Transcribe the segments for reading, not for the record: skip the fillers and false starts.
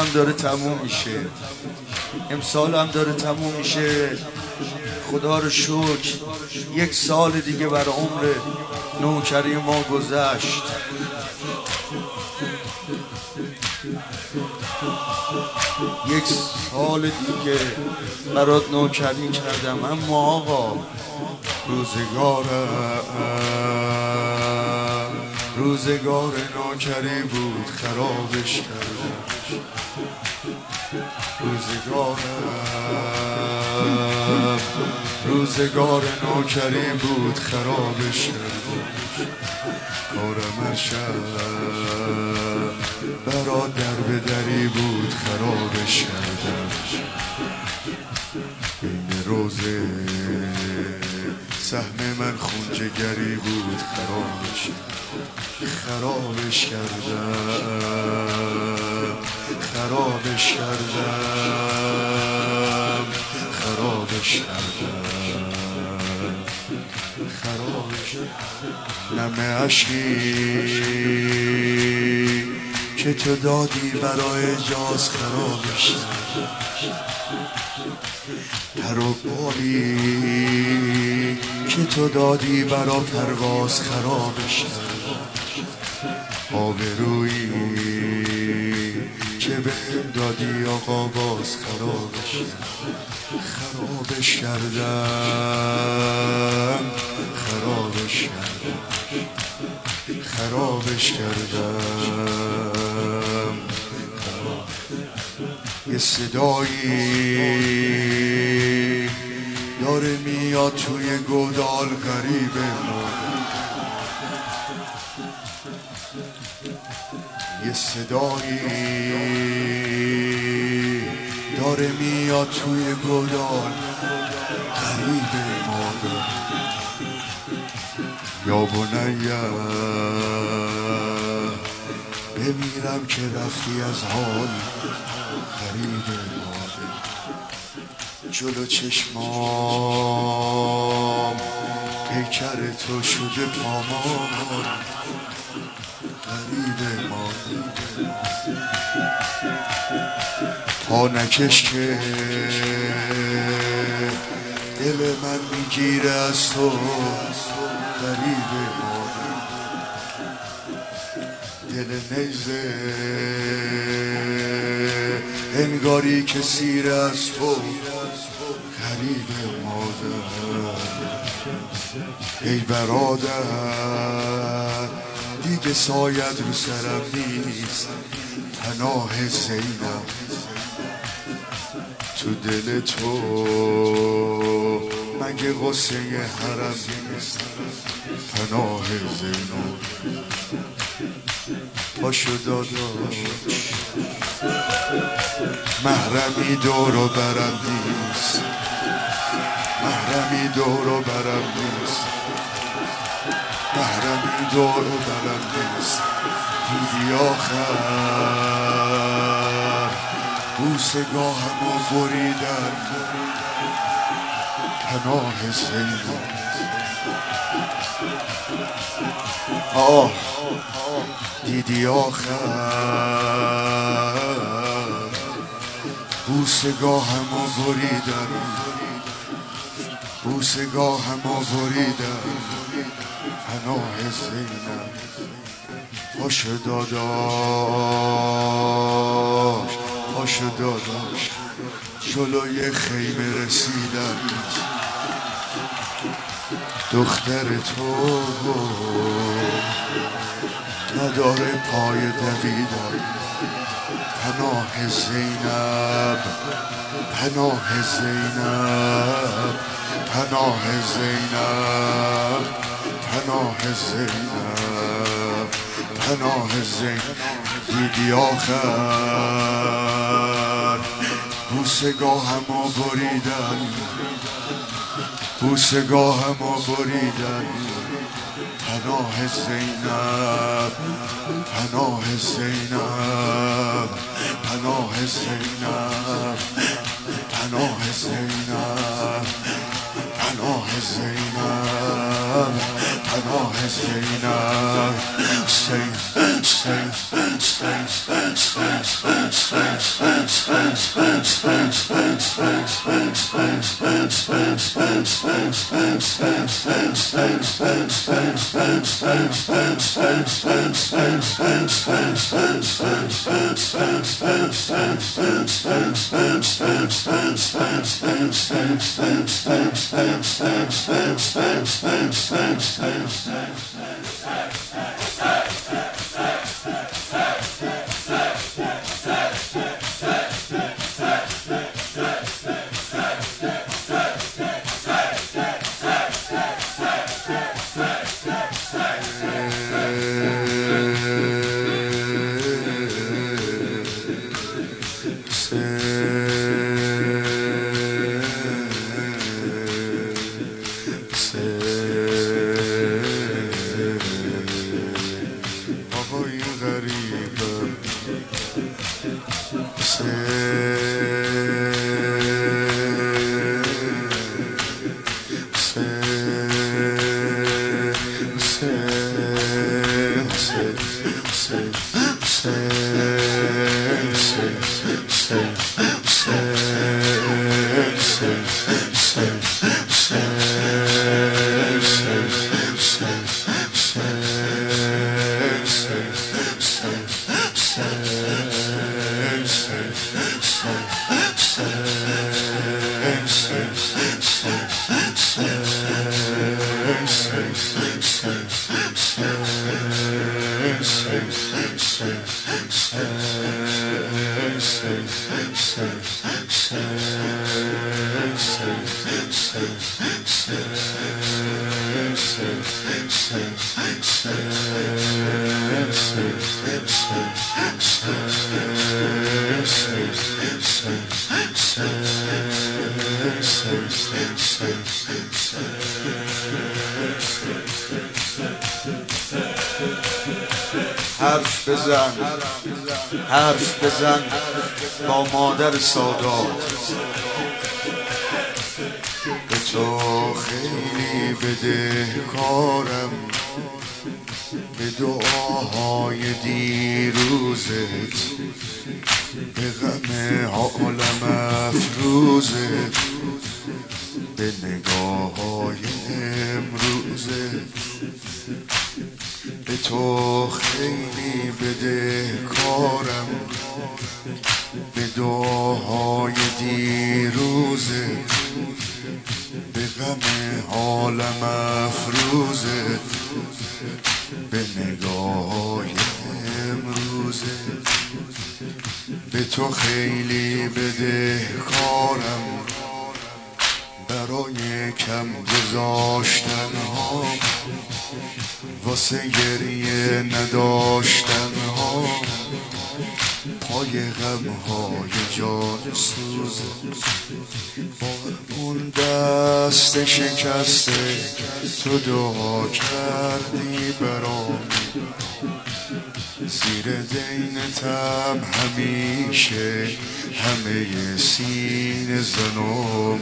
هم داره تموم میشه، امسال هم داره تموم میشه. خدا رو شکر 1 سال دیگه بر عمر نوکری ما گذشت. یک سال دیگه برات نوکری کردم، اما آقا روزگار نوکری بود خرابش کردم. روزگار نوکری بود خرابش کردم. کارم شب برا در به دری بود خرابش کردم. این روزه سهم من خون جگری بود خرابش کردم. نم عشقی که تو دادی برای جاز خرابش کردم. پر و بالی که تو دادی برا پرواز خرابش کردم. آبرویی که بهم دادی آقا باز خرابش کردم. یه صدایی داره میاد توی گودال غریبه ما. یه صدایی داره میاد توی گودال غریبه ما. یا بنیه بمیرم که رفتی از حال غریب ماده. جلو چشمام پیکر تو شده پامان غریب ماده. پا نکش که دل من میگیره از تو غریب ماده. دل نیزه انگاری که سیر از تو غریب ماده. ای برادر دیگه سایت رو سرم نیست، پناه زینم تو دل تو مگه غصه حرم نیست، پناه زینم. پاشو داداش محرمی دور و برم نیست، محرمی دور و برم نیست. دیدی آخر بوسگاهمو بریدن، پناه زینم. دیدی آخر بوسگاهمو بریدن، پناه زینم. پاشو داداش جلوی خیمه رسیدم. دختر تو نداره پای دویدن، پناه زینب. دیدی آخر بوسگاهمو بریدن، پناه زینب. پناه زینب آقای غریبم حرف بزن حرف بزن با مادر سادات، به تو خیلی بدهکارم، به دعاهای دیروزت، به غم عالم افروزت، به نگاه‌های امروزت. به تو خیلی بدهکارم، به دعاهای دیروزت، به غم عالم افروزت، به نگاه‌های امروزت. به تو خیلی بدهکارم برای کم گذاشتن ها، واسه گریه نداشتن ها، پای غم های جان سوزه، با اون دست شکسته تو دعا کردی برام، زیر دینتم همیشه همه سینه زنم،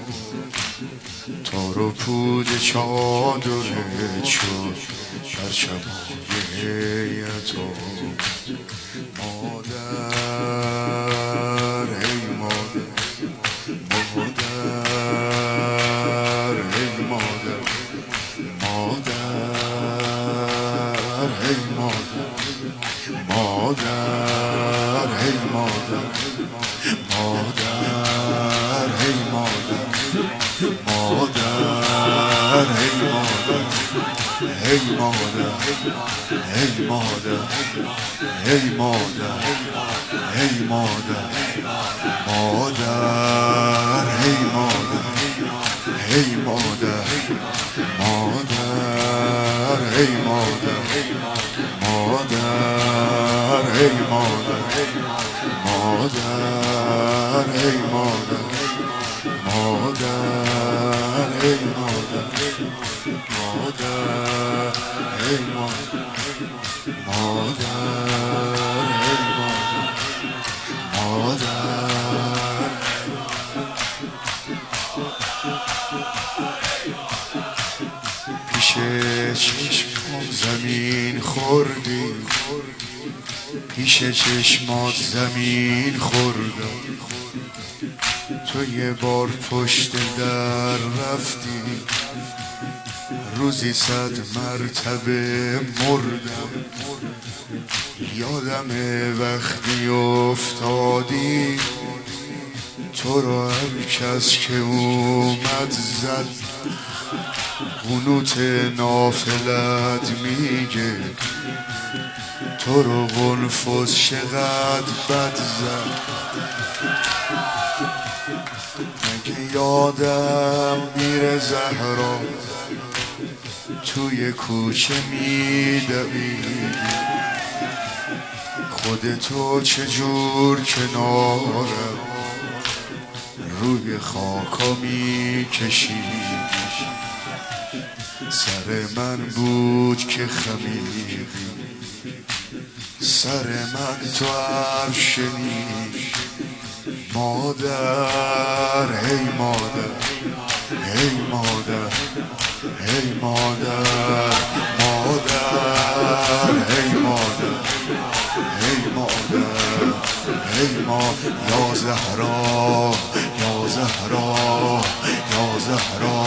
تار و پود چادرت شد پرچمای هیئتم. مادر ای مادر، مادر ای مادر، مادر ای مادر، مادر ای مادر، مادر ای مادر، مادر ای مادر، ای مادر، ای مادر، ای مادر، ای مادر، مادر ای مادر، ای مادر، مادر ای مادر، مادر ای مادر، مادر ای مادر، مادر ای مادر، مادر ای مادر، مادر ای مادر، مادر. پیش پیش چشمات زمین خوردم، تو یه بار پشت در رفتی، روزی 100 مرتبه مردم. یادمه وقتی افتادی، تو رو هر کس که اومد زد، قنوت نافلت میگه تو رو قنفذ چقدر بد زد. مگه یادم میره زهرا توی کوچه میدویدی، خودتو چجور کنارم روی خاکا میکشیدی. سر من بود که خمیدی، سر من تو حرف شنیدی. مادر هی مادر، هی مادر، هی مادر، مادر هی مادر، هی مادر، هی ما یا زهرا، یا زهرا، یا زهرا،